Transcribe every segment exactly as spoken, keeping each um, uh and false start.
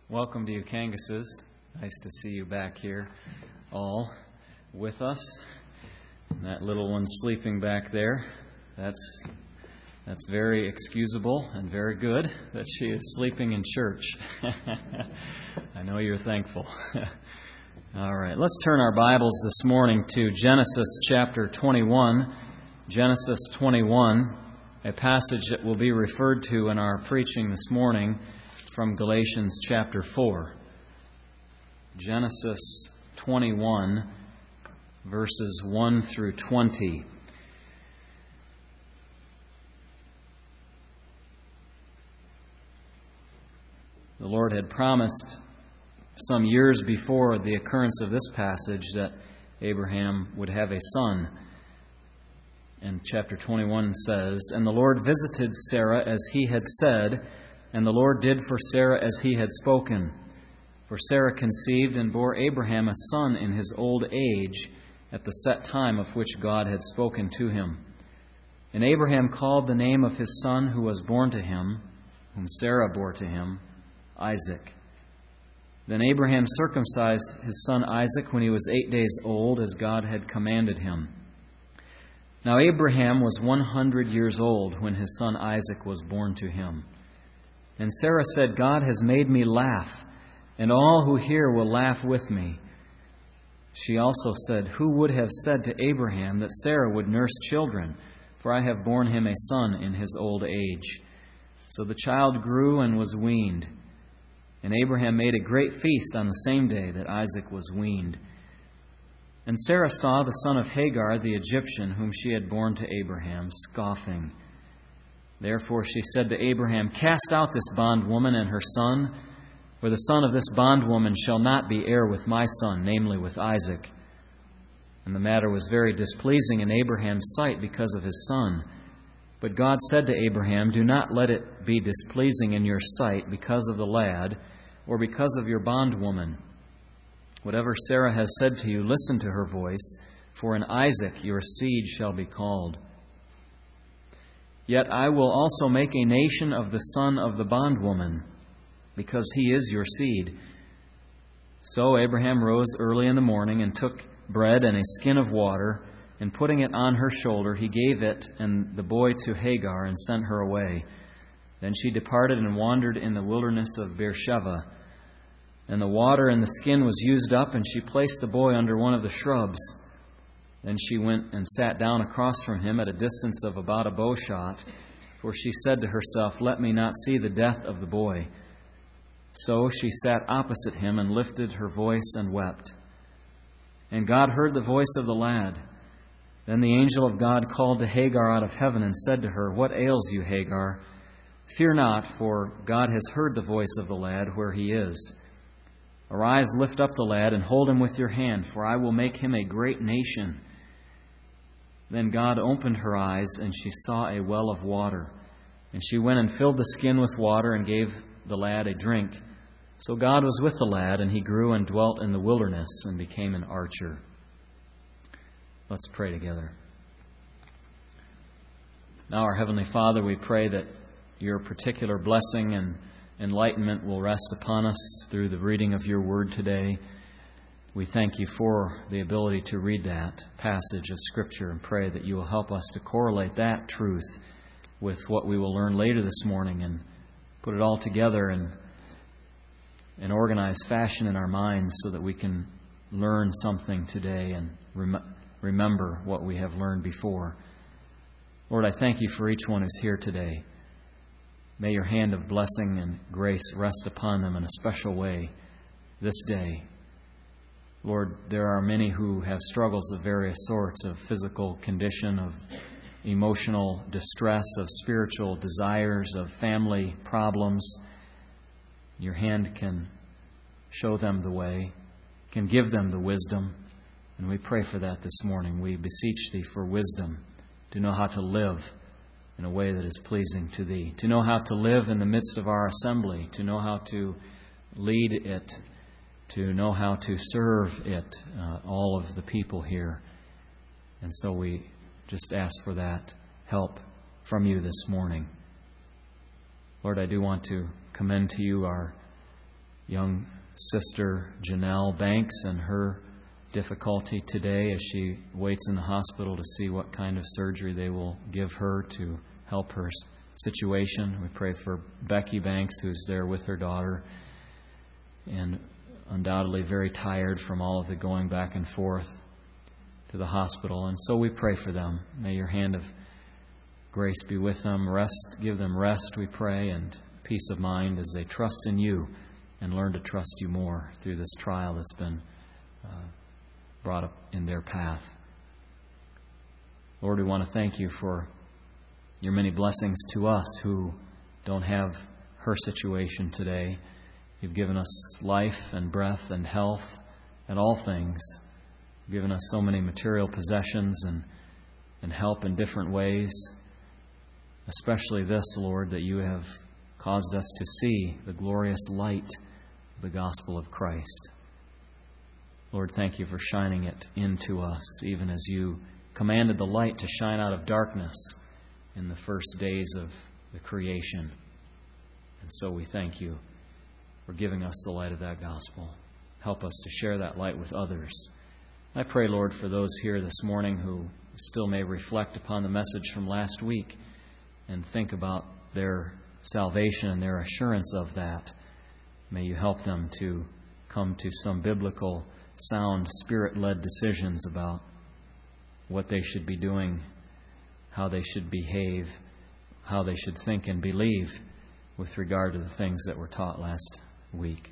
Welcome to you, Kangases. Nice to see you back here, all with us. And that little one sleeping back there, that's that's very excusable and very good that she is sleeping in church. I know you're thankful. All right, let's turn our Bibles this morning to Genesis chapter twenty-one. Genesis twenty-one, a passage that will be referred to in our preaching this morning from Galatians chapter four. Genesis twenty-one, verses one through twenty. The Lord had promised some years before the occurrence of this passage that Abraham would have a son. And chapter twenty-one says, "And the Lord visited Sarah as he had said, and the Lord did for Sarah as he had spoken. For Sarah conceived and bore Abraham a son in his old age at the set time of which God had spoken to him. And Abraham called the name of his son who was born to him, whom Sarah bore to him, Isaac. Then Abraham circumcised his son Isaac when he was eight days old, as God had commanded him. Now Abraham was one hundred years old when his son Isaac was born to him. And Sarah said, 'God has made me laugh, and all who hear will laugh with me.' She also said, 'Who would have said to Abraham that Sarah would nurse children? For I have borne him a son in his old age.' So the child grew and was weaned. And Abraham made a great feast on the same day that Isaac was weaned. And Sarah saw the son of Hagar the Egyptian, whom she had borne to Abraham, scoffing. Therefore she said to Abraham, 'Cast out this bondwoman and her son, for the son of this bondwoman shall not be heir with my son, namely with Isaac.' And the matter was very displeasing in Abraham's sight because of his son. But God said to Abraham, 'Do not let it be displeasing in your sight because of the lad, or because of your bondwoman. Whatever Sarah has said to you, listen to her voice, for in Isaac your seed shall be called. Yet I will also make a nation of the son of the bondwoman, because he is your seed.' So Abraham rose early in the morning and took bread and a skin of water, and putting it on her shoulder, he gave it and the boy to Hagar and sent her away. Then she departed and wandered in the wilderness of Beersheba. And the water in the skin was used up, and she placed the boy under one of the shrubs. Then she went and sat down across from him at a distance of about a bow shot, for she said to herself, 'Let me not see the death of the boy.' So she sat opposite him and lifted her voice and wept. And God heard the voice of the lad. Then the angel of God called to Hagar out of heaven and said to her, 'What ails you, Hagar? Fear not, for God has heard the voice of the lad where he is. Arise, lift up the lad, and hold him with your hand, for I will make him a great nation.' Then God opened her eyes, and she saw a well of water. And she went and filled the skin with water and gave the lad a drink. So God was with the lad, and he grew and dwelt in the wilderness and became an archer." Let's pray together. Now, our Heavenly Father, we pray that your particular blessing and enlightenment will rest upon us through the reading of your word today. We thank you for the ability to read that passage of Scripture and pray that you will help us to correlate that truth with what we will learn later this morning and put it all together in an organized fashion in our minds so that we can learn something today and rem- remember what we have learned before. Lord, I thank you for each one who's here today. May your hand of blessing and grace rest upon them in a special way this day. Lord, there are many who have struggles of various sorts, of physical condition, of emotional distress, of spiritual desires, of family problems. Your hand can show them the way, can give them the wisdom, and we pray for that this morning. We beseech Thee for wisdom to know how to live in a way that is pleasing to Thee, to know how to live in the midst of our assembly, to know how to lead it, to know how to serve it, uh, all of the people here. And so we just ask for that help from you this morning. Lord, I do want to commend to you our young sister Janelle Banks and her difficulty today as she waits in the hospital to see what kind of surgery they will give her to help her situation. We pray for Becky Banks, who's there with her daughter and undoubtedly very tired from all of the going back and forth to the hospital. And so we pray for them. May your hand of grace be with them. Rest, give them rest, we pray, and peace of mind as they trust in you and learn to trust you more through this trial that's been uh, brought up in their path. Lord, we want to thank you for your many blessings to us who don't have her situation today. You've given us life and breath and health and all things. You've given us so many material possessions and, and help in different ways. Especially this, Lord, that you have caused us to see the glorious light of the gospel of Christ. Lord, thank you for shining it into us, even as you commanded the light to shine out of darkness in the first days of the creation. And so we thank you for giving us the light of that gospel. Help us to share that light with others. I pray, Lord, for those here this morning who still may reflect upon the message from last week and think about their salvation and their assurance of that. May you help them to come to some biblical, sound, Spirit-led decisions about what they should be doing, how they should behave, how they should think and believe with regard to the things that were taught last week.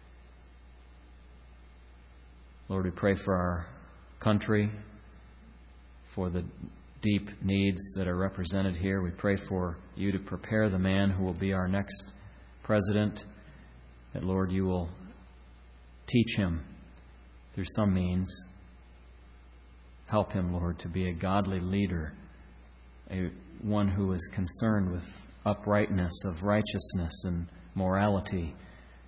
Lord, we pray for our country, for the deep needs that are represented here. We pray for you to prepare the man who will be our next president, that, Lord, you will teach him through some means. Help him, Lord, to be a godly leader, a one who is concerned with uprightness of righteousness and morality.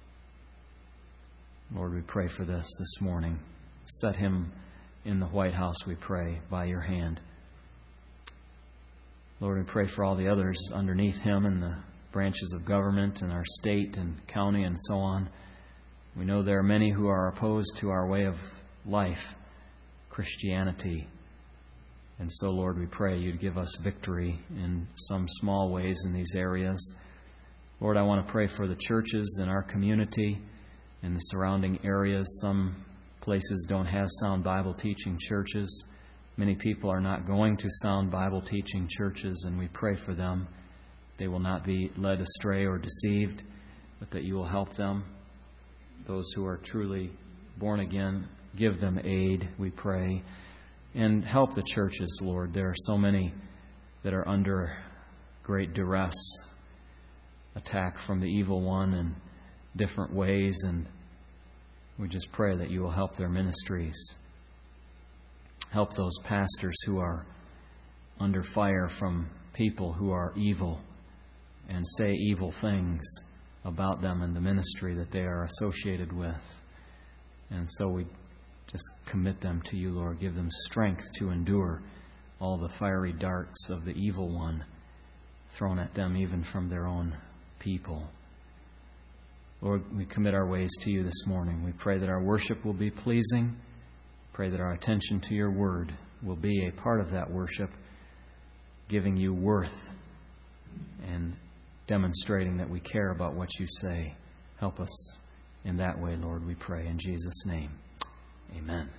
Lord, we pray for this this morning. Set him in the White House, we pray, by your hand. Lord, we pray for all the others underneath him in the branches of government and our state and county and so on. We know there are many who are opposed to our way of life, Christianity. And so, Lord, we pray you'd give us victory in some small ways in these areas. Lord, I want to pray for the churches in our community and the surrounding areas. Some places don't have sound Bible teaching churches. Many people are not going to sound Bible teaching churches, and we pray for them. They will not be led astray or deceived, but that you will help them. Those who are truly born again, give them aid, we pray. And help the churches, Lord. There are so many that are under great duress, attack from the evil one in different ways, and we just pray that you will help their ministries. Help those pastors who are under fire from people who are evil and say evil things about them and the ministry that they are associated with. And so we just commit them to you, Lord. Give them strength to endure all the fiery darts of the evil one thrown at them even from their own people. Lord, we commit our ways to you this morning. We pray that our worship will be pleasing. Pray that our attention to your word will be a part of that worship, giving you worth and demonstrating that we care about what you say. Help us in that way, Lord, we pray in Jesus' name. Amen.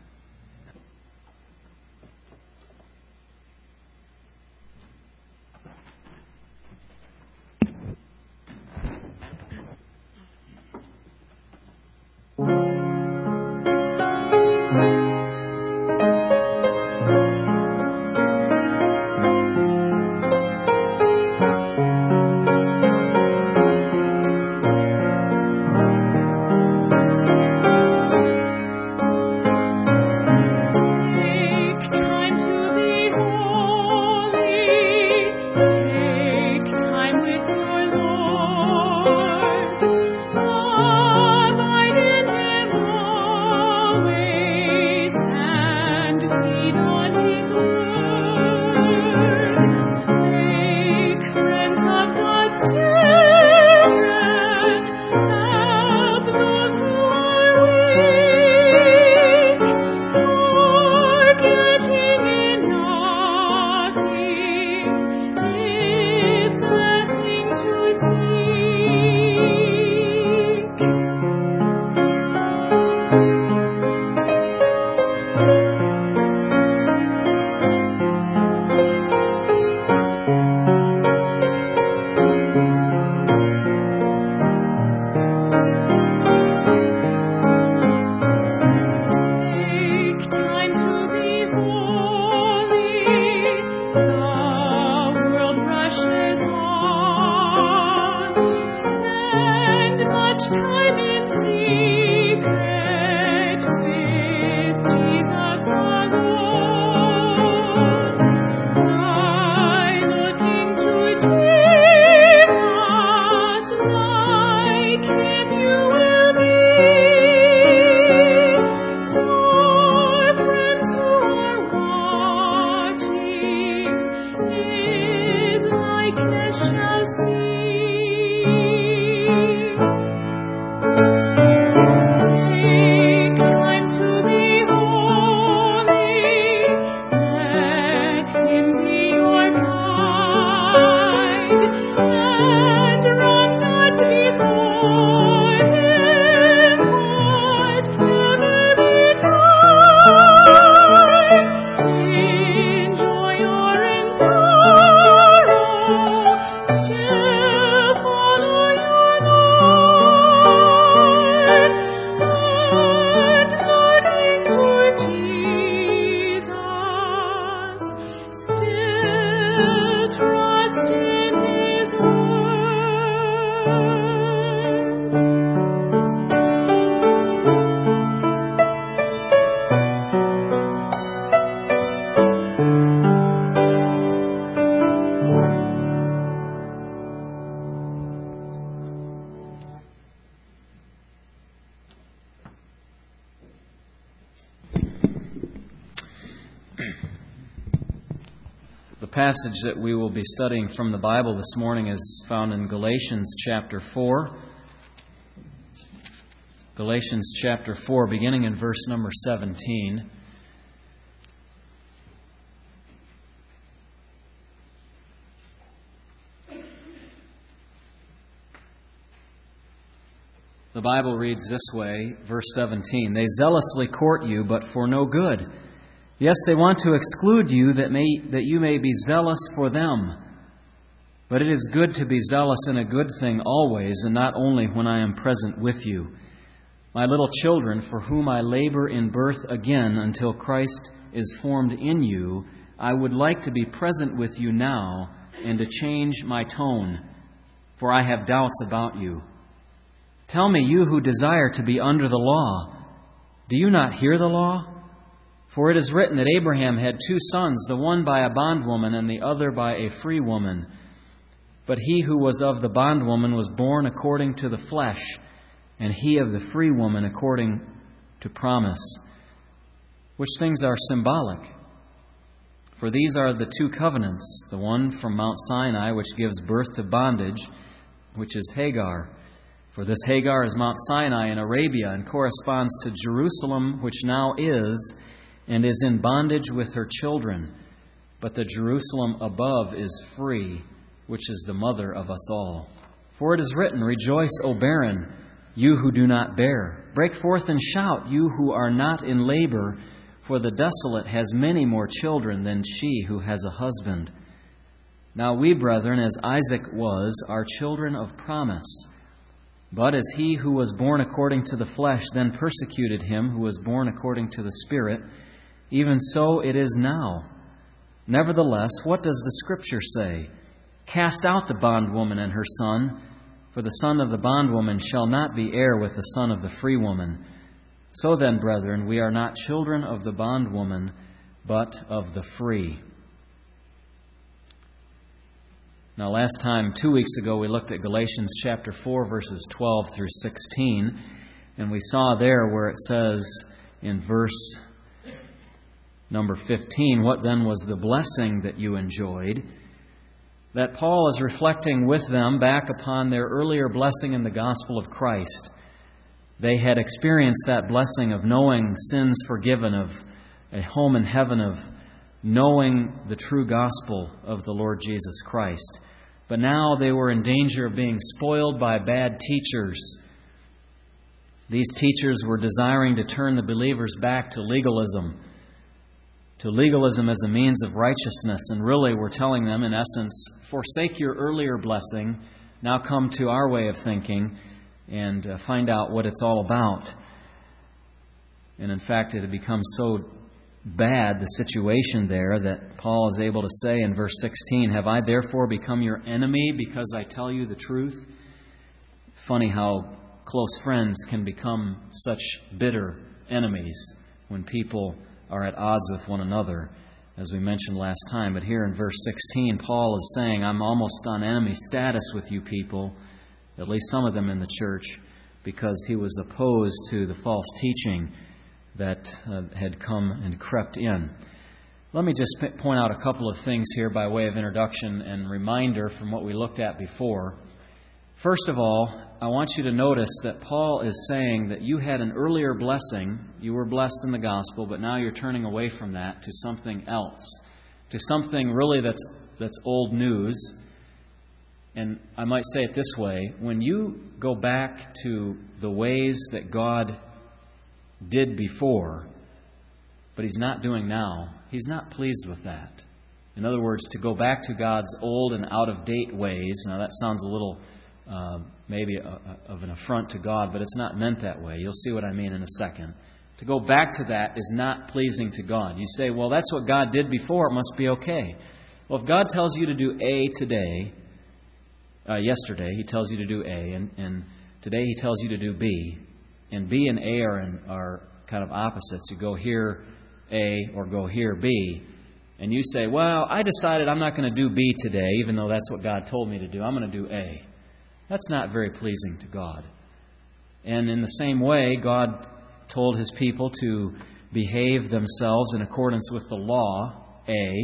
passage that we will be studying from the Bible this morning is found in Galatians chapter four. Galatians chapter four, beginning in verse number seventeen. The Bible reads this way, verse seventeen, "They zealously court you, but for no good. Yes, they want to exclude you, that may that you may be zealous for them. But it is good to be zealous in a good thing always, and not only when I am present with you. My little children, for whom I labor in birth again until Christ is formed in you, I would like to be present with you now and to change my tone, for I have doubts about you. Tell me, you who desire to be under the law, do you not hear the law? For it is written that Abraham had two sons, the one by a bondwoman and the other by a free woman. But he who was of the bondwoman was born according to the flesh, and he of the free woman according to promise. Which things are symbolic? For these are the two covenants, the one from Mount Sinai, which gives birth to bondage, which is Hagar. For this Hagar is Mount Sinai in Arabia and corresponds to Jerusalem, which now is, and is in bondage with her children. But the Jerusalem above is free, which is the mother of us all. For it is written, Rejoice, O barren, you who do not bear. Break forth and shout, you who are not in labor, for the desolate has many more children than she who has a husband. Now we, brethren, as Isaac was, are children of promise. But as he who was born according to the flesh then persecuted him who was born according to the Spirit, even so it is now. Nevertheless, what does the Scripture say? Cast out the bondwoman and her son, for the son of the bondwoman shall not be heir with the son of the free woman. So then, brethren, we are not children of the bondwoman, but of the free." Now, last time, two weeks ago, we looked at Galatians chapter four, verses twelve through sixteen, and we saw there where it says in verse number fifteen, "What then was the blessing that you enjoyed?" That Paul is reflecting with them back upon their earlier blessing in the gospel of Christ. They had experienced that blessing of knowing sins forgiven, of a home in heaven, of knowing the true gospel of the Lord Jesus Christ. But now they were in danger of being spoiled by bad teachers. These teachers were desiring to turn the believers back to legalism, to legalism as a means of righteousness, and really were telling them, in essence, forsake your earlier blessing, now come to our way of thinking and uh, find out what it's all about. And in fact, it had become so bad, the situation there, that Paul is able to say in verse sixteen, "Have I therefore become your enemy because I tell you the truth?" Funny how close friends can become such bitter enemies when people are at odds with one another, as we mentioned last time. But here in verse sixteen, Paul is saying, I'm almost on enemy status with you people, at least some of them in the church, because he was opposed to the false teaching that uh, had come and crept in. Let me just p- point out a couple of things here by way of introduction and reminder from what we looked at before. First of all, I want you to notice that Paul is saying that you had an earlier blessing, you were blessed in the gospel, but now you're turning away from that to something else, to something really that's that's old news. And I might say it this way, when you go back to the ways that God did before, but He's not doing now, He's not pleased with that. In other words, to go back to God's old and out-of-date ways, now that sounds a little Uh, maybe a, a, of an affront to God, but it's not meant that way. You'll see what I mean in a second. To go back to that is not pleasing to God. You say, well, that's what God did before. It must be okay. Well, if God tells you to do A today, uh, yesterday He tells you to do A, and, and today He tells you to do B, and B and A are, in, are kind of opposites. You go here A or go here B, and you say, well, I decided I'm not going to do B today, even though that's what God told me to do. I'm going to do A. That's not very pleasing to God. And in the same way, God told His people to behave themselves in accordance with the law, A,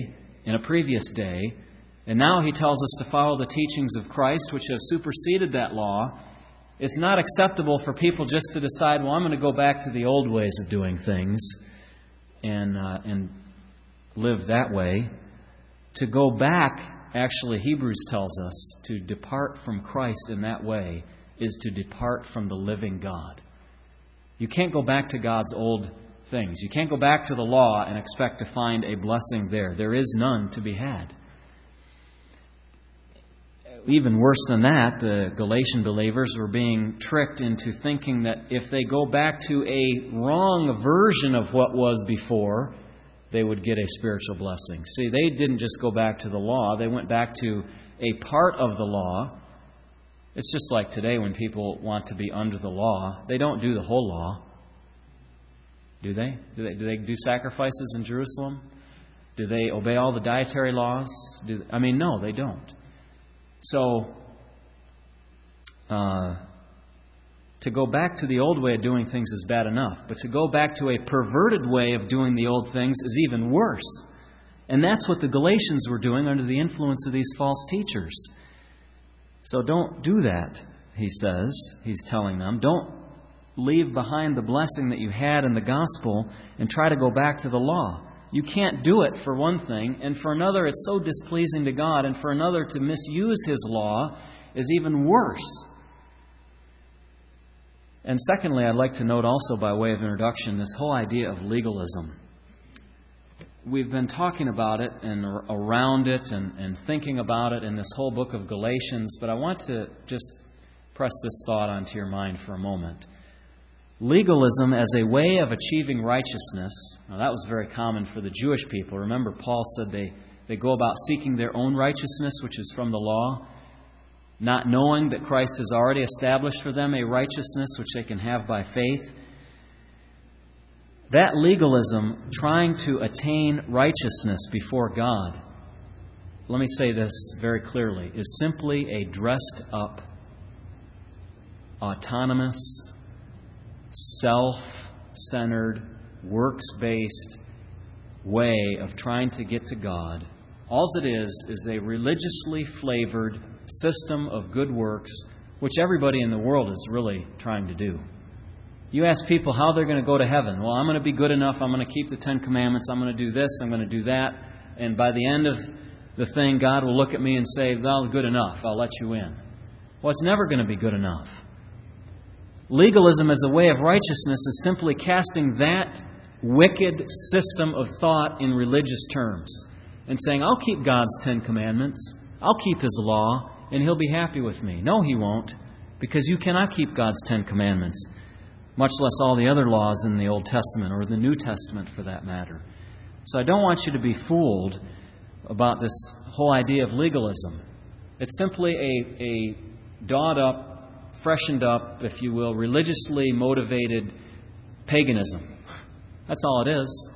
in a previous day. And now he tells us to follow the teachings of Christ, which have superseded that law. It's not acceptable for people just to decide, well, I'm going to go back to the old ways of doing things and uh, and live that way. To go back, actually, Hebrews tells us, to depart from Christ in that way is to depart from the living God. You can't go back to God's old things. You can't go back to the law and expect to find a blessing there. There is none to be had. Even worse than that, the Galatian believers were being tricked into thinking that if they go back to a wrong version of what was before, they would get a spiritual blessing. See, they didn't just go back to the law. They went back to a part of the law. It's just like today when people want to be under the law. They don't do the whole law. Do they? Do they, do they do sacrifices in Jerusalem? Do they obey all the dietary laws? Do they, I mean, no, they don't. So, uh, to go back to the old way of doing things is bad enough. But to go back to a perverted way of doing the old things is even worse. And that's what the Galatians were doing under the influence of these false teachers. So don't do that, he says. He's telling them. Don't leave behind the blessing that you had in the gospel and try to go back to the law. You can't do it, for one thing, and for another, it's so displeasing to God, and for another, to misuse His law is even worse. And secondly, I'd like to note also by way of introduction this whole idea of legalism. We've been talking about it and around it and, and thinking about it in this whole book of Galatians, but I want to just press this thought onto your mind for a moment. Legalism as a way of achieving righteousness, now that was very common for the Jewish people. Remember, Paul said they, they go about seeking their own righteousness, which is from the law, not knowing that Christ has already established for them a righteousness which they can have by faith. That legalism, trying to attain righteousness before God, let me say this very clearly, is simply a dressed up, autonomous, self-centered, works-based way of trying to get to God. All it is is a religiously flavored system of good works, which everybody in the world is really trying to do. You ask people how they're going to go to heaven. Well, I'm going to be good enough. I'm going to keep the Ten Commandments. I'm going to do this. I'm going to do that. And by the end of the thing, God will look at me and say, well, good enough. I'll let you in. Well, it's never going to be good enough. Legalism as a way of righteousness is simply casting that wicked system of thought in religious terms and saying, I'll keep God's Ten Commandments. I'll keep His law, and He'll be happy with me. No, He won't, because you cannot keep God's Ten Commandments, much less all the other laws in the Old Testament or the New Testament for that matter. So I don't want you to be fooled about this whole idea of legalism. It's simply a, a dawed-up, freshened up, if you will, religiously motivated paganism. That's all it is.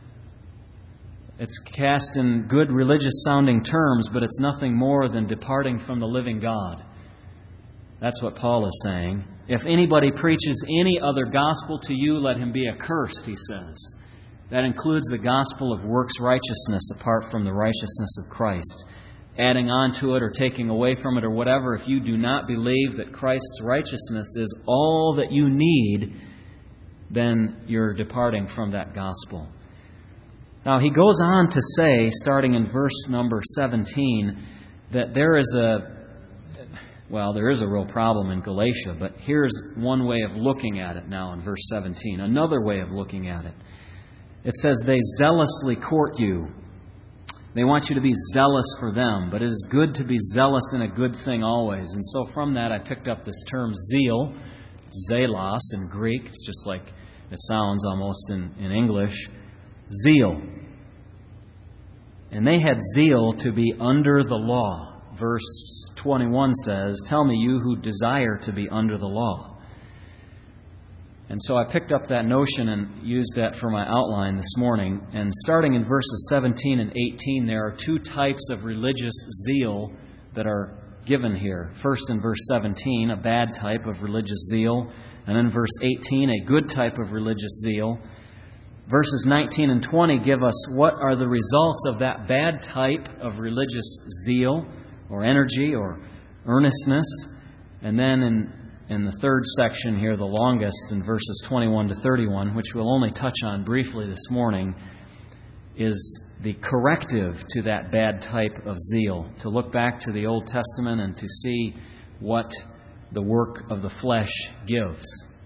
It's cast in good religious-sounding terms, but it's nothing more than departing from the living God. That's what Paul is saying. If anybody preaches any other gospel to you, let him be accursed, he says. That includes the gospel of works righteousness apart from the righteousness of Christ. Adding on to it or taking away from it or whatever, if you do not believe that Christ's righteousness is all that you need, then you're departing from that gospel. Now, he goes on to say, starting in verse number seventeen, that there is a, well, there is a real problem in Galatia, but here's one way of looking at it now in verse seventeen. Another way of looking at it. It says, they zealously court you. They want you to be zealous for them, but it is good to be zealous in a good thing always. And so from that I picked up this term zeal, zelos in Greek. It's just like it sounds almost in, in English. Zeal. And they had zeal to be under the law. Verse twenty-one says, tell me you who desire to be under the law. And so I picked up that notion and used that for my outline this morning. And starting in verses seventeen and eighteen, there are two types of religious zeal that are given here. First, in verse seventeen, a bad type of religious zeal. And in verse eighteen, a good type of religious zeal. Verses nineteen and twenty give us what are the results of that bad type of religious zeal or energy or earnestness. And then in, in the third section here, the longest, in verses twenty-one to thirty-one, which we'll only touch on briefly this morning, is the corrective to that bad type of zeal, to look back to the Old Testament and to see what the work of the flesh gives.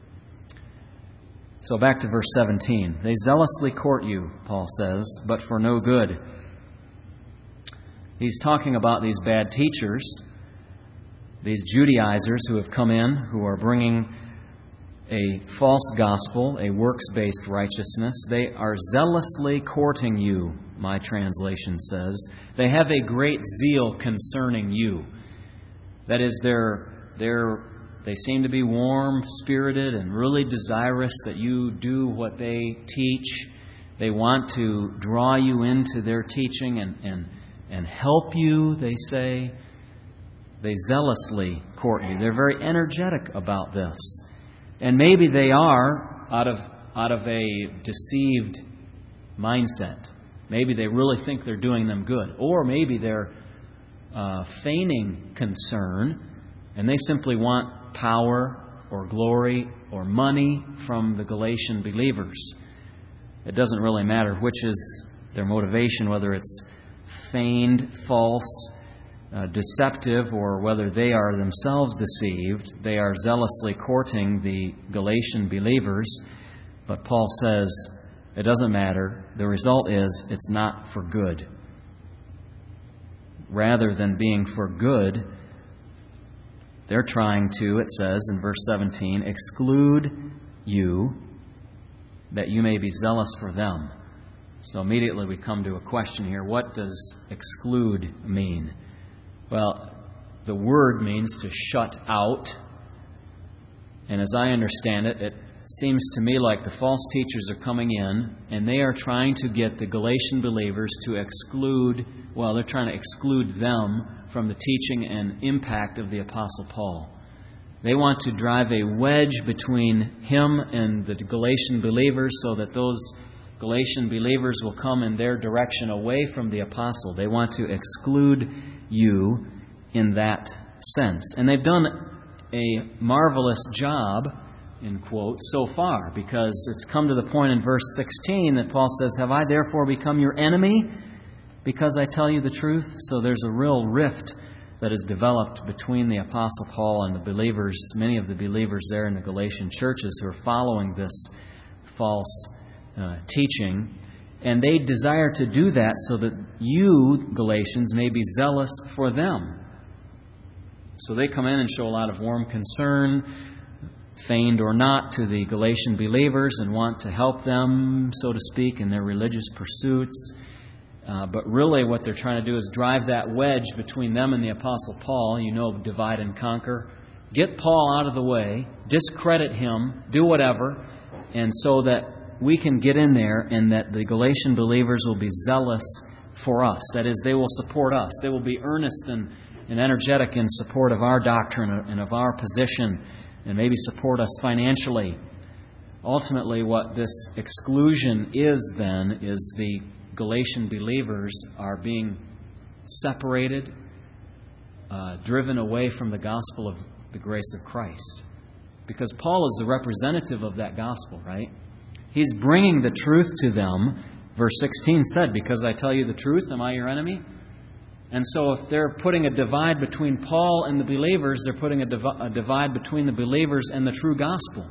So back to verse seventeen. They zealously court you, Paul says, but for no good. He's talking about these bad teachers, these Judaizers who have come in, who are bringing a false gospel, a works-based righteousness. They are zealously courting you, my translation says. They have a great zeal concerning you. That is, they're, they're, they seem to be warm-spirited and really desirous that you do what they teach. They want to draw you into their teaching and, and, and help you, they say. They zealously court you. They're very energetic about this. And maybe they are out of out of a deceived mindset. Maybe they really think they're doing them good. Or maybe they're uh, feigning concern, and they simply want power or glory or money from the Galatian believers. It doesn't really matter which is their motivation, whether it's feigned, false, Uh, deceptive, or whether they are themselves deceived. They are zealously courting the Galatian believers. But Paul says it doesn't matter. The result is it's not for good. Rather than being for good, they're trying to, it says in verse seventeen, exclude you that you may be zealous for them. So immediately we come to a question here. What does exclude mean? Well, the word means to shut out. And as I understand it, it seems to me like the false teachers are coming in and they are trying to get the Galatian believers to exclude, well, they're trying to exclude them from the teaching and impact of the Apostle Paul. They want to drive a wedge between him and the Galatian believers so that those Galatian believers will come in their direction away from the apostle. They want to exclude you in that sense. And they've done a marvelous job, in quotes, so far, because it's come to the point in verse sixteen that Paul says, have I therefore become your enemy because I tell you the truth? So there's a real rift that is developed between the Apostle Paul and the believers, many of the believers there in the Galatian churches who are following this false Uh, teaching, and they desire to do that so that you, Galatians, may be zealous for them. So they come in and show a lot of warm concern, feigned or not, to the Galatian believers and want to help them, so to speak, in their religious pursuits. Uh, but really what they're trying to do is drive that wedge between them and the Apostle Paul. You know, divide and conquer. Get Paul out of the way, discredit him, do whatever, and so that we can get in there and that the Galatian believers will be zealous for us. That is, they will support us. They will be earnest and, and energetic in support of our doctrine and of our position, and maybe support us financially. Ultimately, what this exclusion is then is the Galatian believers are being separated, uh, driven away from the gospel of the grace of Christ. Because Paul is the representative of that gospel, right? He's bringing the truth to them. Verse sixteen said, because I tell you the truth, am I your enemy? And so if they're putting a divide between Paul and the believers, they're putting a, div- a divide between the believers and the true gospel.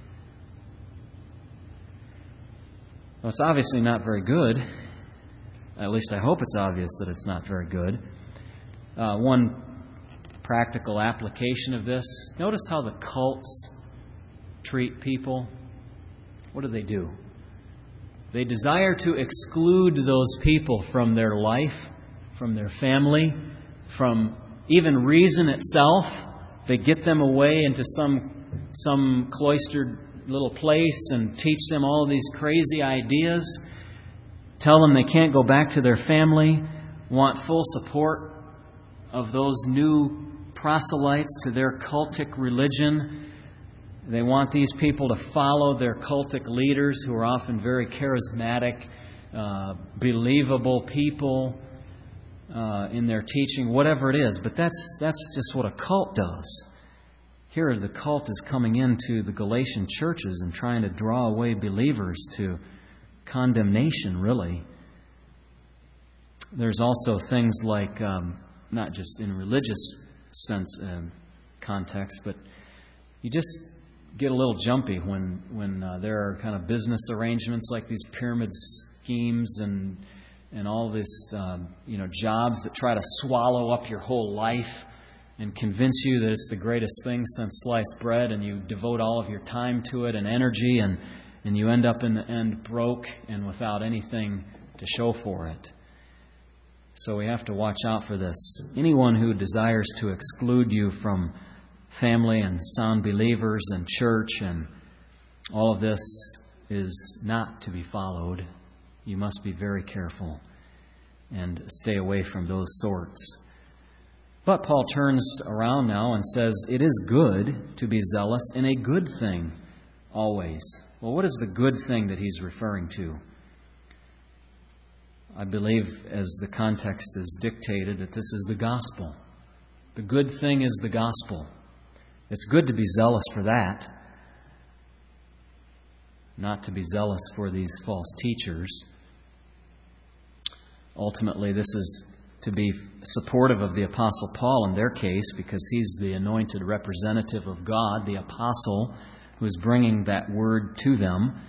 Well, it's obviously not very good. At least I hope it's obvious that it's not very good. Uh, one practical application of this, notice how the cults treat people. What do they do? They desire to exclude those people from their life, from their family, from even reason itself. They get them away into some some cloistered little place and teach them all of these crazy ideas. Tell them they can't go back to their family. Want full support of those new proselytes to their cultic religion. They want these people to follow their cultic leaders who are often very charismatic, uh, believable people uh, in their teaching, whatever it is. But that's that's just what a cult does. Here the cult is coming into the Galatian churches and trying to draw away believers to condemnation, really. There's also things like, um, not just in religious sense uh, context, but you just get a little jumpy when when uh, there are kind of business arrangements like these pyramid schemes and and all this um, you know jobs that try to swallow up your whole life and convince you that it's the greatest thing since sliced bread, and you devote all of your time to it and energy, and and you end up in the end broke and without anything to show for it. So we have to watch out for this. Anyone who desires to exclude you from family and sound believers and church and all of this is not to be followed. You must be very careful and stay away from those sorts. But Paul turns around now and says, it is good to be zealous in a good thing always. Well, what is the good thing that he's referring to? I believe, as the context is dictated, that this is the gospel. The good thing is the gospel. It's good to be zealous for that, not to be zealous for these false teachers. Ultimately, this is to be supportive of the Apostle Paul in their case, because he's the anointed representative of God, the apostle who is bringing that word to them.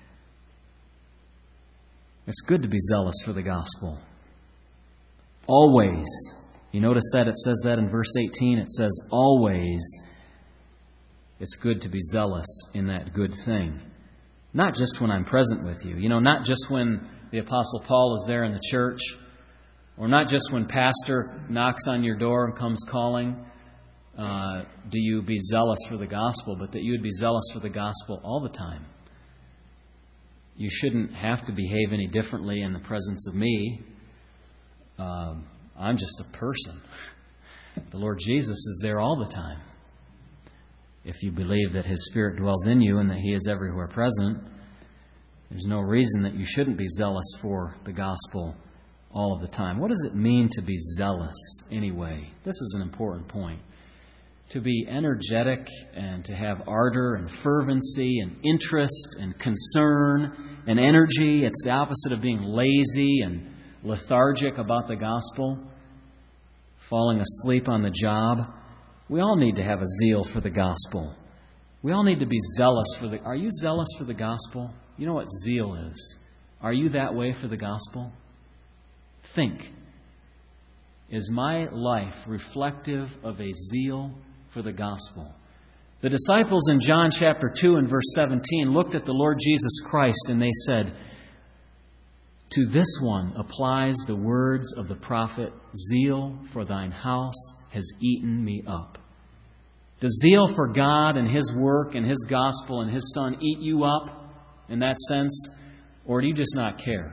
It's good to be zealous for the gospel. Always. You notice that it says that in verse eighteen. It says, always. It's good to be zealous in that good thing. Not just when I'm present with you. You know, not just when the Apostle Paul is there in the church, or not just when pastor knocks on your door and comes calling, uh, do you be zealous for the gospel, but that you would be zealous for the gospel all the time. You shouldn't have to behave any differently in the presence of me. Uh, I'm just a person. The Lord Jesus is there all the time. If you believe that His Spirit dwells in you and that He is everywhere present, there's no reason that you shouldn't be zealous for the gospel all of the time. What does it mean to be zealous anyway? This is an important point. To be energetic and to have ardor and fervency and interest and concern and energy. It's the opposite of being lazy and lethargic about the gospel, falling asleep on the job. We all need to have a zeal for the gospel. We all need to be zealous for the... Are you zealous for the gospel? You know what zeal is. Are you that way for the gospel? Think. Is my life reflective of a zeal for the gospel? The disciples in John chapter two and verse seventeen looked at the Lord Jesus Christ and they said, to this one applies the words of the prophet, zeal for thine house has eaten me up. Does zeal for God and His work and His gospel and His Son eat you up in that sense? Or do you just not care?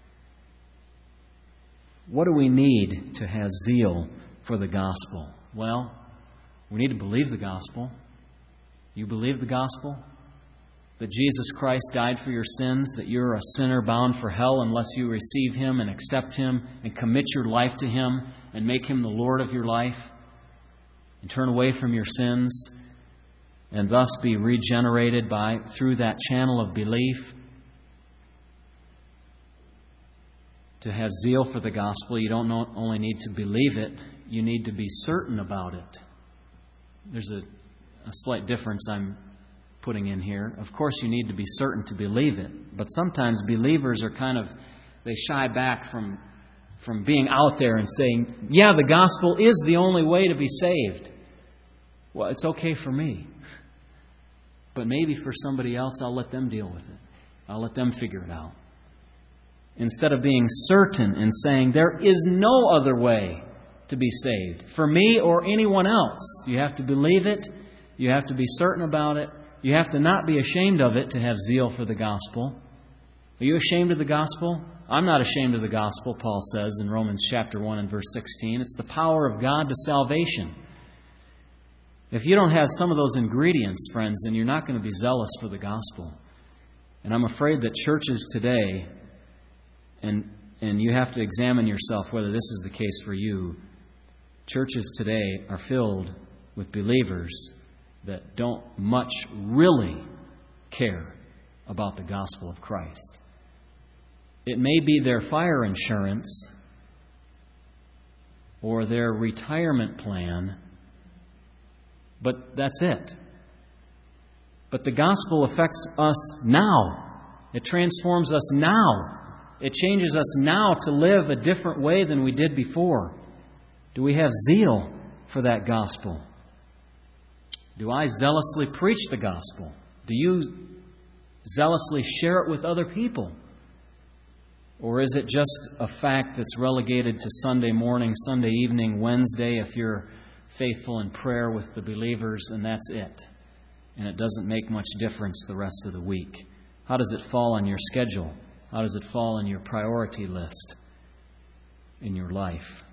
What do we need to have zeal for the gospel? Well, we need to believe the gospel. You believe the gospel? That Jesus Christ died for your sins, that you're a sinner bound for hell unless you receive Him and accept Him and commit your life to Him and make Him the Lord of your life and turn away from your sins and thus be regenerated by through that channel of belief. To have zeal for the gospel, you don't only need to believe it, you need to be certain about it. There's a, a slight difference I'm putting in here. Of course, you need to be certain to believe it. But sometimes believers are kind of, they shy back from, from being out there and saying, yeah, the gospel is the only way to be saved. Well, it's okay for me. But maybe for somebody else, I'll let them deal with it. I'll let them figure it out. Instead of being certain and saying, there is no other way to be saved for me or anyone else. You have to believe it. You have to be certain about it. You have to not be ashamed of it to have zeal for the gospel. Are you ashamed of the gospel? I'm not ashamed of the gospel, Paul says in Romans chapter one and verse sixteen. It's the power of God to salvation. If you don't have some of those ingredients, friends, then you're not going to be zealous for the gospel. And I'm afraid that churches today, and and you have to examine yourself whether this is the case for you, churches today are filled with believers that don't much really care about the gospel of Christ. It may be their fire insurance or their retirement plan, but that's it. But the gospel affects us now. It transforms us now. It changes us now to live a different way than we did before. Do we have zeal for that gospel? Do I zealously preach the gospel? Do you zealously share it with other people? Or is it just a fact that's relegated to Sunday morning, Sunday evening, Wednesday, if you're faithful in prayer with the believers, and that's it? And it doesn't make much difference the rest of the week. How does it fall on your schedule? How does it fall on your priority list in your life?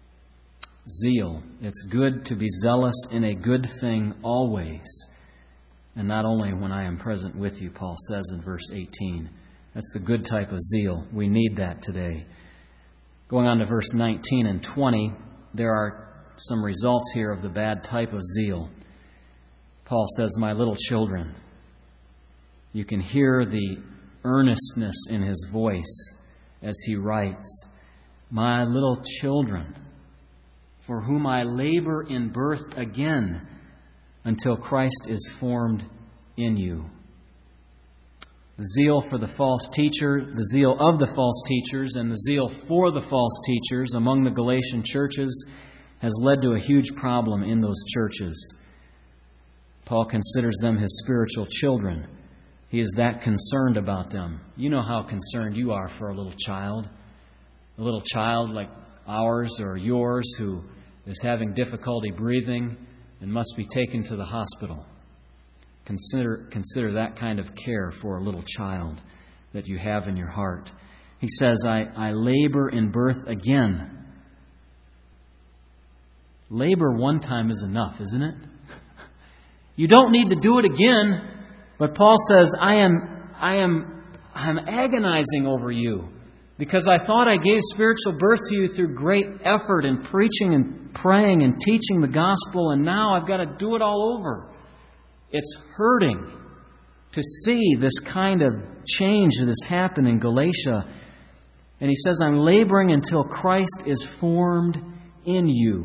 Zeal. It's good to be zealous in a good thing always, and not only when I am present with you, Paul says in verse eighteen. That's the good type of zeal. We need that today. Going on to verse nineteen and twenty, there are some results here of the bad type of zeal. Paul says, "My little children." You can hear the earnestness in his voice as he writes, "My little children, for whom I labor in birth again until Christ is formed in you." The zeal for the false teacher, the zeal of the false teachers, and the zeal for the false teachers among the Galatian churches has led to a huge problem in those churches. Paul considers them his spiritual children. He is that concerned about them. You know how concerned you are for a little child. A little child like ours or yours who is having difficulty breathing and must be taken to the hospital. Consider, consider that kind of care for a little child that you have in your heart. He says, I, I labor in birth again. Labor one time is enough, isn't it? You don't need to do it again. But Paul says, I am, I am, I'm agonizing over you because I thought I gave spiritual birth to you through great effort in preaching and praying and teaching the gospel, and now I've got to do it all over. It's hurting to see this kind of change that has happened in Galatia. And he says, I'm laboring until Christ is formed in you.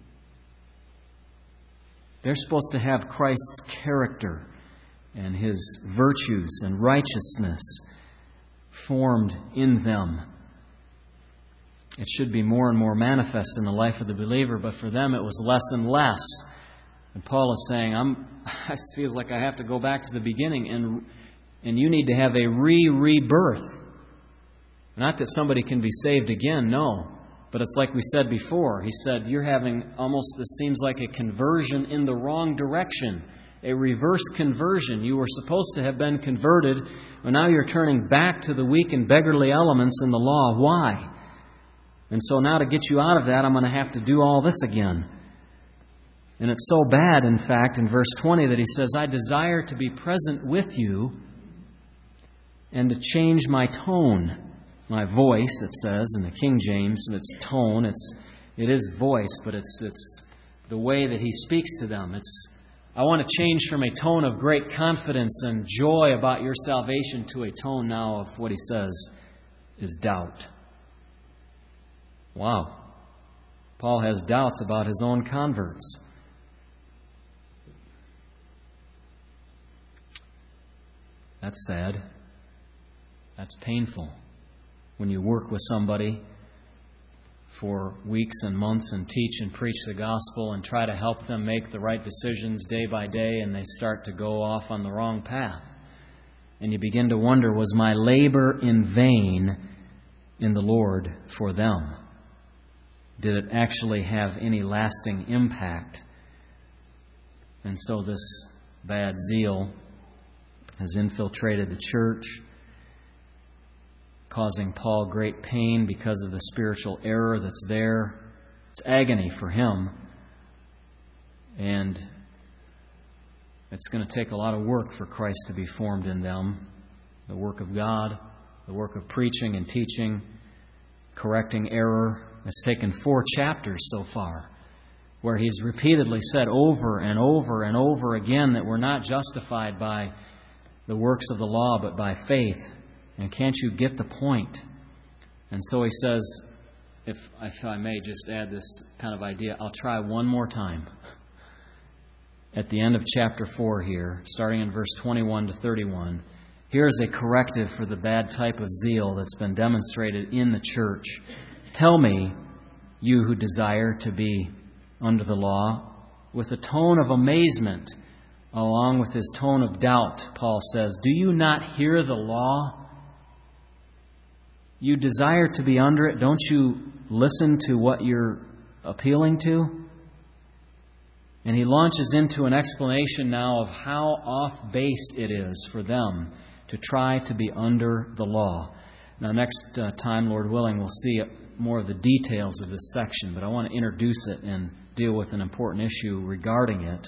They're supposed to have Christ's character and His virtues and righteousness formed in them. It should be more and more manifest in the life of the believer, but for them it was less and less. And Paul is saying, I'm, it feels like I have to go back to the beginning, and and you need to have a re-rebirth. Not that somebody can be saved again, no. But it's like we said before. He said, you're having almost, this seems like a conversion in the wrong direction. A reverse conversion. You were supposed to have been converted, but now you're turning back to the weak and beggarly elements in the law. Why? And so now to get you out of that, I'm going to have to do all this again. And it's so bad, in fact, in verse twenty that he says, I desire to be present with you and to change my tone. My voice, it says in the King James, and it's tone. It's it is voice, but it's it's the way that he speaks to them. It's I want to change from a tone of great confidence and joy about your salvation to a tone now of what he says is doubt. Wow. Paul has doubts about his own converts. That's sad. That's painful. When you work with somebody for weeks and months and teach and preach the gospel and try to help them make the right decisions day by day, and they start to go off on the wrong path. And you begin to wonder, was my labor in vain in the Lord for them? Did it actually have any lasting impact? And so this bad zeal has infiltrated the church, causing Paul great pain because of the spiritual error that's there. It's agony for him. And It's going to take a lot of work for Christ to be formed in them. The work of God, the work of preaching and teaching, correcting error. It's taken four chapters so far, where He's repeatedly said over and over and over again that we're not justified by the works of the law, but by faith. And can't you get the point? And so He says, if, if I may just add this kind of idea, I'll try one more time. At the end of chapter four here, starting in verse twenty-one to thirty-one, here's a corrective for the bad type of zeal that's been demonstrated in the church. Tell me, you who desire to be under the law, with a tone of amazement, along with his tone of doubt, Paul says, do you not hear the law? You desire to be under it. Don't you listen to what you're appealing to? And he launches into an explanation now of how off base it is for them to try to be under the law. Now, next uh, time, Lord willing, we'll see more of the details of this section, but I want to introduce it and deal with an important issue regarding it.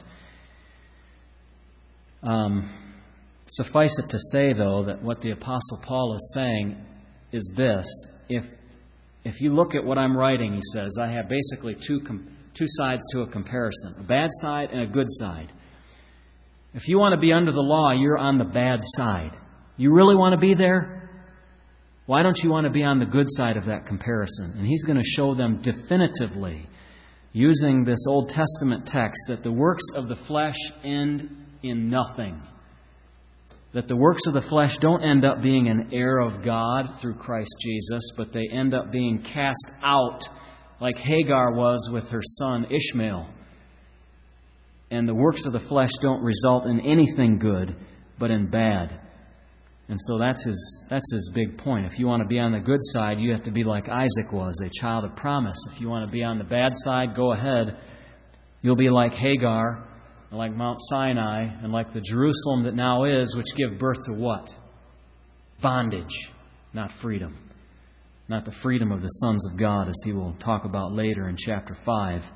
Um, suffice it to say, though, that what the Apostle Paul is saying is this. If if you look at what I'm writing, he says, I have basically two com- two sides to a comparison, a bad side and a good side. If you want to be under the law, you're on the bad side. You really want to be there? Why don't you want to be on the good side of that comparison? And he's going to show them definitively, using this Old Testament text, that the works of the flesh end in nothing. That the works of the flesh don't end up being an heir of God through Christ Jesus, but they end up being cast out like Hagar was with her son Ishmael. And the works of the flesh don't result in anything good, but in bad. And so that's his that's his big point. If you want to be on the good side, you have to be like Isaac was, a child of promise. If you want to be on the bad side, go ahead. You'll be like Hagar, and like Mount Sinai, and like the Jerusalem that now is, which give birth to what? Bondage, not freedom. Not the freedom of the sons of God, as he will talk about later in chapter five.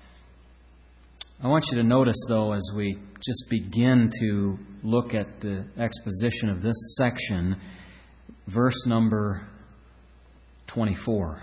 I want you to notice, though, as we just begin to look at the exposition of this section, verse number twenty-four.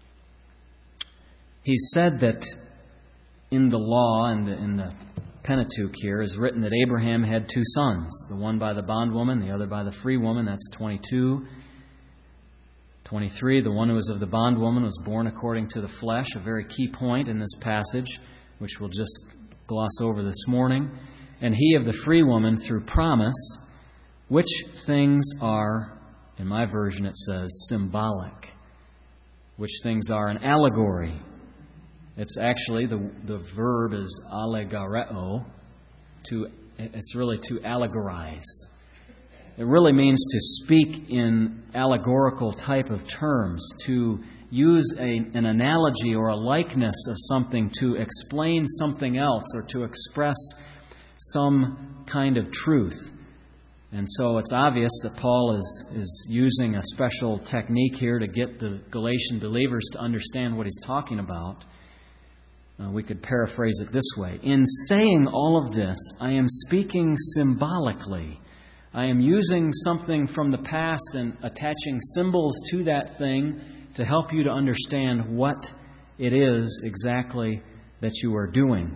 He said that in the law, and in, in the Pentateuch here, is written that Abraham had two sons, the one by the bondwoman, the other by the free woman. That's twenty-two. twenty-three, the one who was of the bondwoman was born according to the flesh, a very key point in this passage, which we'll just gloss over this morning. And he of the free woman through promise, which things are, in my version it says, symbolic. Which things are an allegory. It's actually, the the verb is allegoreo, to, it's really to allegorize. It really means to speak in allegorical type of terms, to use a, an analogy or a likeness of something to explain something else or to express some kind of truth. And so it's obvious that Paul is, is using a special technique here to get the Galatian believers to understand what he's talking about. Uh, we could paraphrase it this way. In saying all of this, I am speaking symbolically. I am using something from the past and attaching symbols to that thing to help you to understand what it is exactly that you are doing.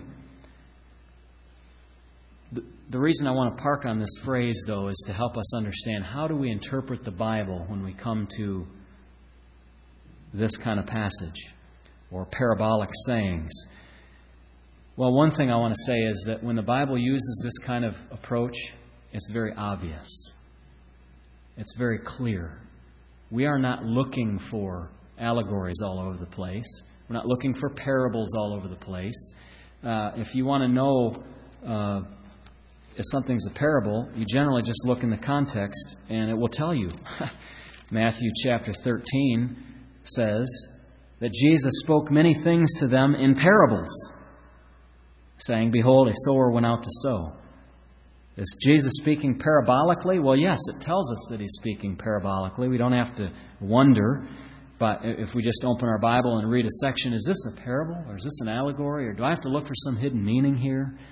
The, the reason I want to park on this phrase, though, is to help us understand how do we interpret the Bible when we come to this kind of passage or parabolic sayings. Well, one thing I want to say is that when the Bible uses this kind of approach, it's very obvious. It's very clear. We are not looking for allegories all over the place. We're not looking for parables all over the place. Uh, if you want to know uh, if something's a parable, you generally just look in the context and it will tell you. Matthew chapter thirteen says that Jesus spoke many things to them in parables, saying, behold, a sower went out to sow. Is Jesus speaking parabolically? Well, yes, it tells us that he's speaking parabolically. We don't have to wonder. But if we just open our Bible and read a section, is this a parable or is this an allegory? Or do I have to look for some hidden meaning here?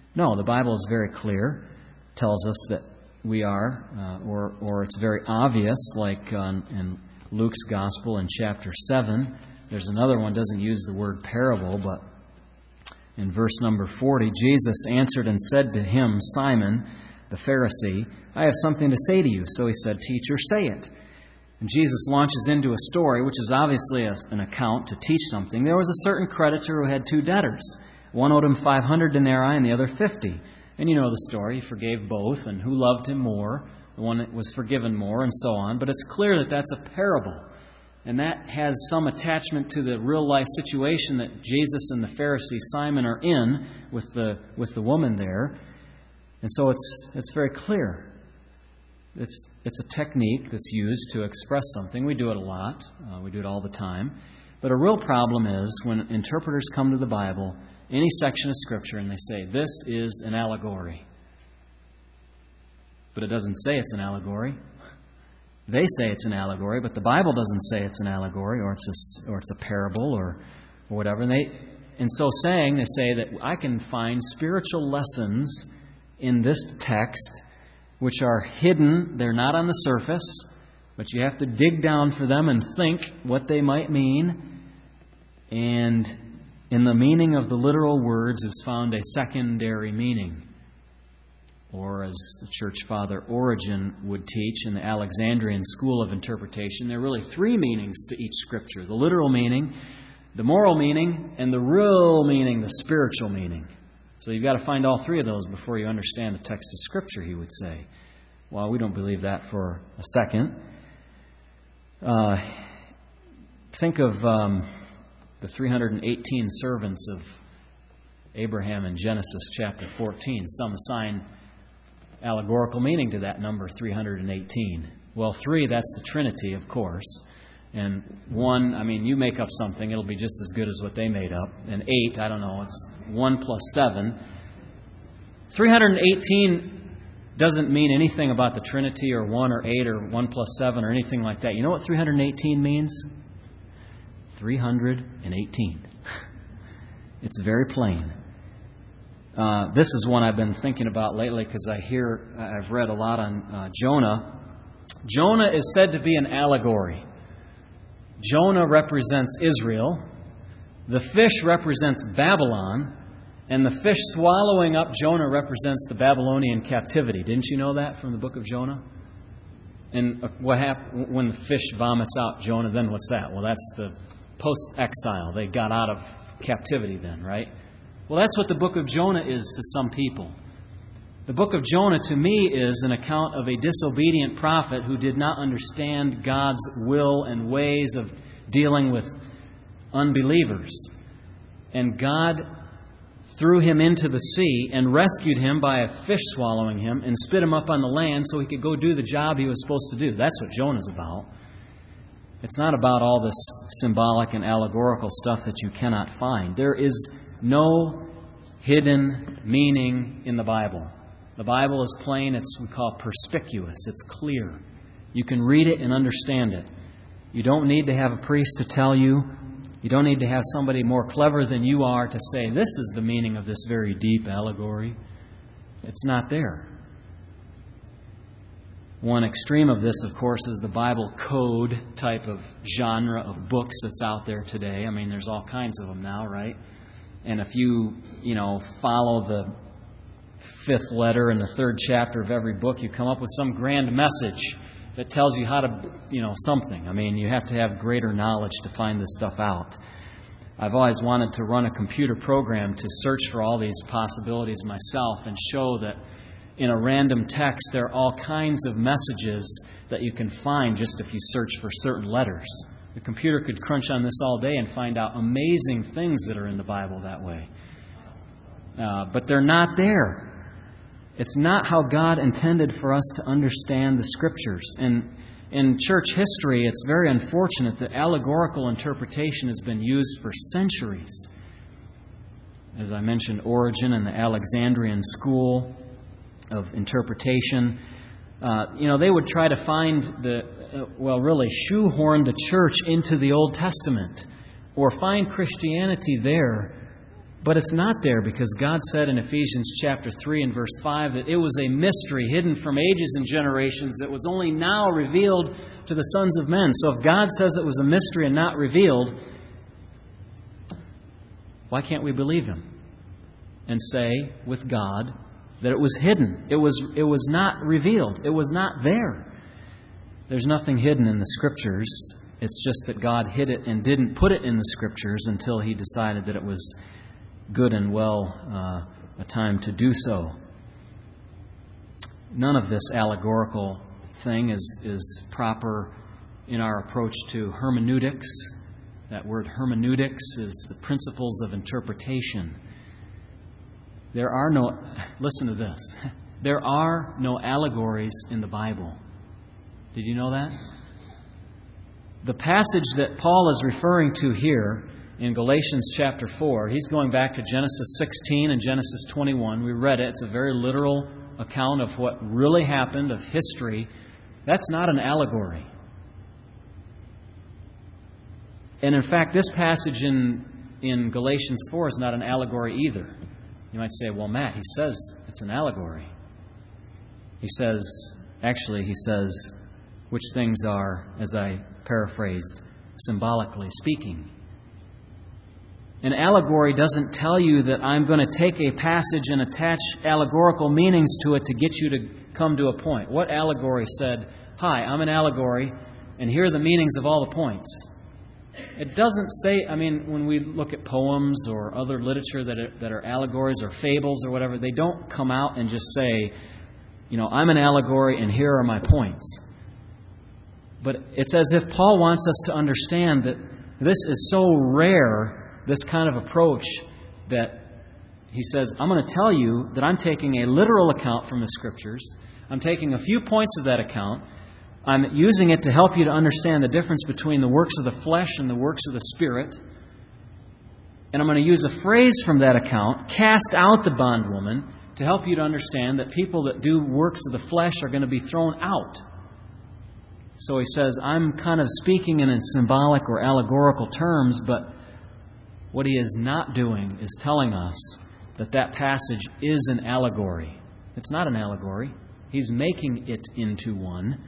No, the Bible is very clear. It tells us that we are, uh, or or it's very obvious, like uh, in Luke's Gospel in chapter seven. There's another one, doesn't use the word parable, but in verse number forty, Jesus answered and said to him, Simon, the Pharisee, I have something to say to you. So he said, Teacher, say it. And Jesus launches into a story, which is obviously a, an account to teach something. There was a certain creditor who had two debtors. One owed him five hundred denarii and the other fifty. And you know the story. He forgave both, and who loved him more? The one that was forgiven more, and so on. But it's clear that that's a parable. And that has some attachment to the real-life situation that Jesus and the Pharisee Simon are in with the with the woman there. And so it's it's very clear. It's it's a technique that's used to express something. We do it a lot. Uh, we do it all the time. But a real problem is when interpreters come to the Bible, any section of Scripture, and they say, this is an allegory. But it doesn't say it's an allegory. They say it's an allegory, but the Bible doesn't say it's an allegory, or it's a, or it's a parable, or, or whatever. And, they, and so saying, they say that I can find spiritual lessons in this text which are hidden. They're not on the surface, but you have to dig down for them and think what they might mean. And in the meaning of the literal words is found a secondary meaning. Or as the church father Origen would teach in the Alexandrian school of interpretation, there are really three meanings to each Scripture. The literal meaning, the moral meaning, and the real meaning, the spiritual meaning. So you've got to find all three of those before you understand the text of Scripture, he would say. Well, we don't believe that for a second. Uh, think of um, the three hundred eighteen servants of Abraham in Genesis chapter fourteen. Some assign allegorical meaning to that number, three hundred eighteen. Well, three, that's the Trinity, of course. And one, I mean, you make up something, it'll be just as good as what they made up. And eight, I don't know, it's one plus seven. three hundred eighteen doesn't mean anything about the Trinity or one or eight or one plus seven or anything like that. You know what three hundred eighteen means? three hundred eighteen. It's very plain. Uh, this is one I've been thinking about lately because I hear, I've read a lot on uh, Jonah. Jonah is said to be an allegory. Jonah represents Israel. The fish represents Babylon. And the fish swallowing up Jonah represents the Babylonian captivity. Didn't you know that from the book of Jonah? And what happened when the fish vomits out Jonah, then what's that? Well, that's the post-exile. They got out of captivity then, right? Well, that's what the book of Jonah is to some people. The book of Jonah, to me, is an account of a disobedient prophet who did not understand God's will and ways of dealing with unbelievers. And God threw him into the sea and rescued him by a fish swallowing him and spit him up on the land so he could go do the job he was supposed to do. That's what Jonah's about. It's not about all this symbolic and allegorical stuff that you cannot find. There is no hidden meaning in the Bible. The Bible is plain. It's what we call perspicuous. It's clear. You can read it and understand it. You don't need to have a priest to tell you. You don't need to have somebody more clever than you are to say, this is the meaning of this very deep allegory. It's not there. One extreme of this, of course, is the Bible code type of genre of books that's out there today. I mean, there's all kinds of them now, right? And if you, you know, follow the fifth letter in the third chapter of every book, you come up with some grand message that tells you how to, you know, something. I mean, you have to have greater knowledge to find this stuff out. I've always wanted to run a computer program to search for all these possibilities myself and show that in a random text there are all kinds of messages that you can find just if you search for certain letters. The computer could crunch on this all day and find out amazing things that are in the Bible that way. Uh, but they're not there. It's not how God intended for us to understand the Scriptures. And in church history, it's very unfortunate that allegorical interpretation has been used for centuries. As I mentioned, Origen and the Alexandrian school of interpretation. Uh, you know, they would try to find the, uh, well, really shoehorn the church into the Old Testament or find Christianity there. But it's not there because God said in Ephesians chapter three and verse five that it was a mystery hidden from ages and generations that was only now revealed to the sons of men. So if God says it was a mystery and not revealed, why can't we believe Him and say with God that it was hidden? It was, it was not revealed. It was not there. There's nothing hidden in the Scriptures. It's just that God hid it and didn't put it in the Scriptures until He decided that it was good and well uh, a time to do so. None of this allegorical thing is, is proper in our approach to hermeneutics. That word hermeneutics is the principles of interpretation. There are no, listen to this, there are no allegories in the Bible. Did you know that? The passage that Paul is referring to here in Galatians chapter four, he's going back to Genesis sixteen and Genesis twenty-one. We read it. It's a very literal account of what really happened, of history. That's not an allegory. And in fact, this passage in, in Galatians four is not an allegory either. You might say, well, Matt, he says it's an allegory. He says, actually, he says, which things are, as I paraphrased, symbolically speaking. An allegory doesn't tell you that I'm going to take a passage and attach allegorical meanings to it to get you to come to a point. What allegory said, hi, I'm an allegory, and here are the meanings of all the points? It doesn't say, I mean, when we look at poems or other literature that are, that are allegories or fables or whatever, they don't come out and just say, you know, I'm an allegory and here are my points. But it's as if Paul wants us to understand that this is so rare, this kind of approach, that he says, I'm going to tell you that I'm taking a literal account from the Scriptures. I'm taking a few points of that account. I'm using it to help you to understand the difference between the works of the flesh and the works of the Spirit. And I'm going to use a phrase from that account, cast out the bondwoman, to help you to understand that people that do works of the flesh are going to be thrown out. So he says, I'm kind of speaking in symbolic or allegorical terms, but what he is not doing is telling us that that passage is an allegory. It's not an allegory. He's making it into one.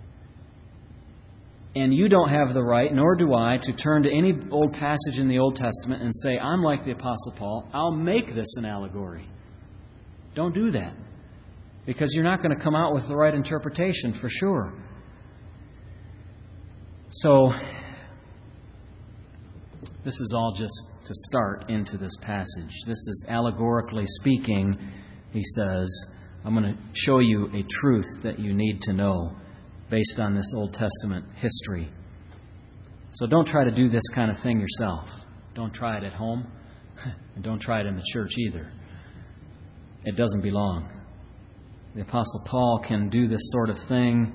And you don't have the right, nor do I, to turn to any old passage in the Old Testament and say, I'm like the Apostle Paul, I'll make this an allegory. Don't do that. Because you're not going to come out with the right interpretation for sure. So, this is all just to start into this passage. This is allegorically speaking, he says, I'm going to show you a truth that you need to know based on this Old Testament history. So don't try to do this kind of thing yourself. Don't try it at home, and don't try it in the church either. It doesn't belong. The Apostle Paul can do this sort of thing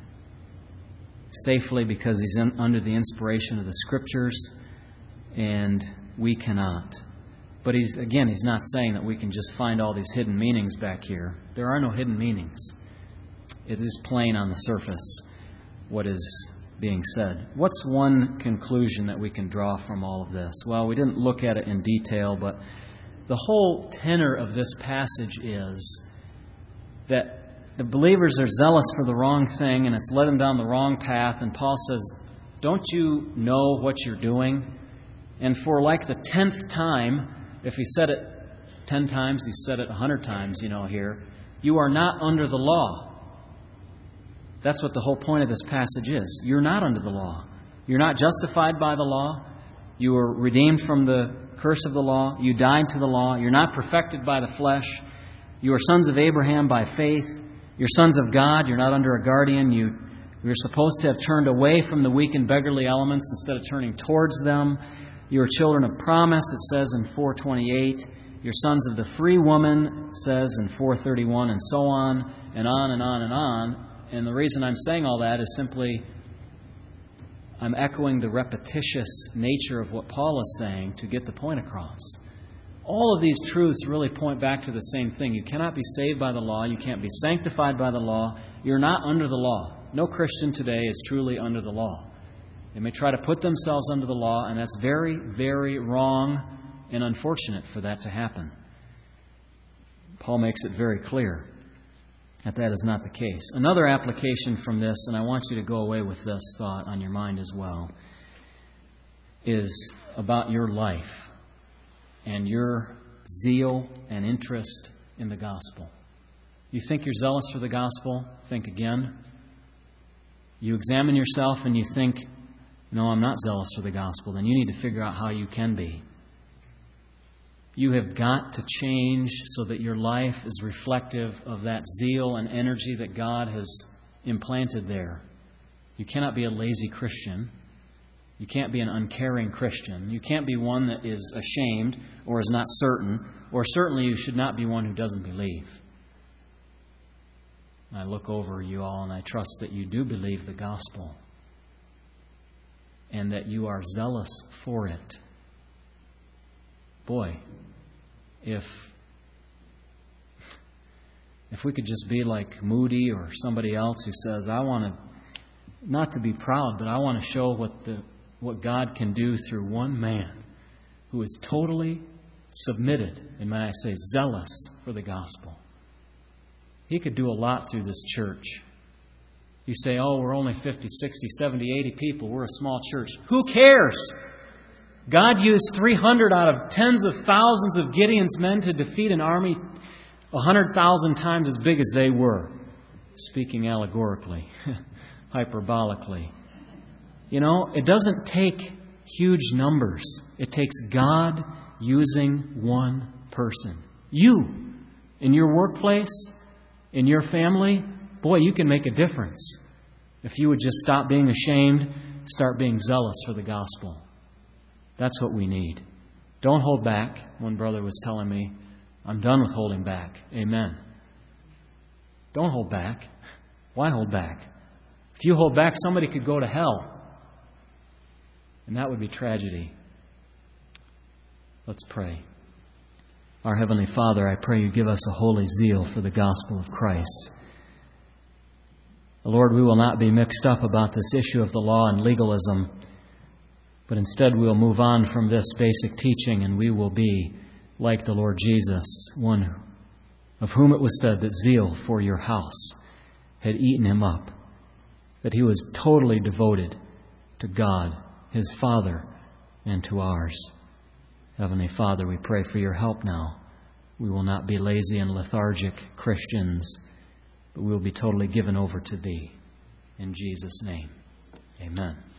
safely because he's in, under the inspiration of the Scriptures, and we cannot. But he's again, he's not saying that we can just find all these hidden meanings back here. There are no hidden meanings. It is plain on the surface what is being said. What's one conclusion that we can draw from all of this? Well, we didn't look at it in detail, but the whole tenor of this passage is that the believers are zealous for the wrong thing, and it's led them down the wrong path. And Paul says, don't you know what you're doing? And for like the tenth time, if he said it ten times, he said it a hundred times, you know, here, you are not under the law. That's what the whole point of this passage is. You're not under the law. You're not justified by the law. You were redeemed from the curse of the law. You died to the law. You're not perfected by the flesh. You are sons of Abraham by faith. You're sons of God. You're not under a guardian. You, you're supposed to have turned away from the weak and beggarly elements instead of turning towards them. You are children of promise, it says in four twenty-eight. You're sons of the free woman, it says in four thirty-one, and so on, and on and on and on. And the reason I'm saying all that is simply I'm echoing the repetitious nature of what Paul is saying to get the point across. All of these truths really point back to the same thing. You cannot be saved by the law. You can't be sanctified by the law. You're not under the law. No Christian today is truly under the law. They may try to put themselves under the law, and that's very, very wrong and unfortunate for that to happen. Paul makes it very clear that that is not the case. Another application from this, and I want you to go away with this thought on your mind as well, is about your life and your zeal and interest in the gospel. You think you're zealous for the gospel? Think again. You examine yourself and you think, no, I'm not zealous for the gospel. Then you need to figure out how you can be. You have got to change so that your life is reflective of that zeal and energy that God has implanted there. You cannot be a lazy Christian. You can't be an uncaring Christian. You can't be one that is ashamed or is not certain, or certainly you should not be one who doesn't believe. I look over you all and I trust that you do believe the gospel and that you are zealous for it. Boy, if if we could just be like Moody or somebody else who says, I want to, not to be proud, but I want to show what the what God can do through one man who is totally submitted, and may I say zealous for the gospel. He could do a lot through this church. You say, oh, we're only fifty, sixty, seventy, eighty people. We're a small church. Who cares? God used three hundred out of tens of thousands of Gideon's men to defeat an army one hundred thousand times as big as they were. Speaking allegorically, hyperbolically. You know, it doesn't take huge numbers. It takes God using one person. You, in your workplace, in your family, boy, you can make a difference. If you would just stop being ashamed, start being zealous for the gospel. That's what we need. Don't hold back. One brother was telling me, I'm done with holding back. Amen. Don't hold back. Why hold back? If you hold back, somebody could go to hell. And that would be tragedy. Let's pray. Our Heavenly Father, I pray you give us a holy zeal for the gospel of Christ. Lord, we will not be mixed up about this issue of the law and legalism, but instead we'll move on from this basic teaching and we will be like the Lord Jesus, one of whom it was said that zeal for your house had eaten him up, that he was totally devoted to God, his Father, and to ours. Heavenly Father, we pray for your help now. We will not be lazy and lethargic Christians, but we will be totally given over to Thee. In Jesus' name, amen.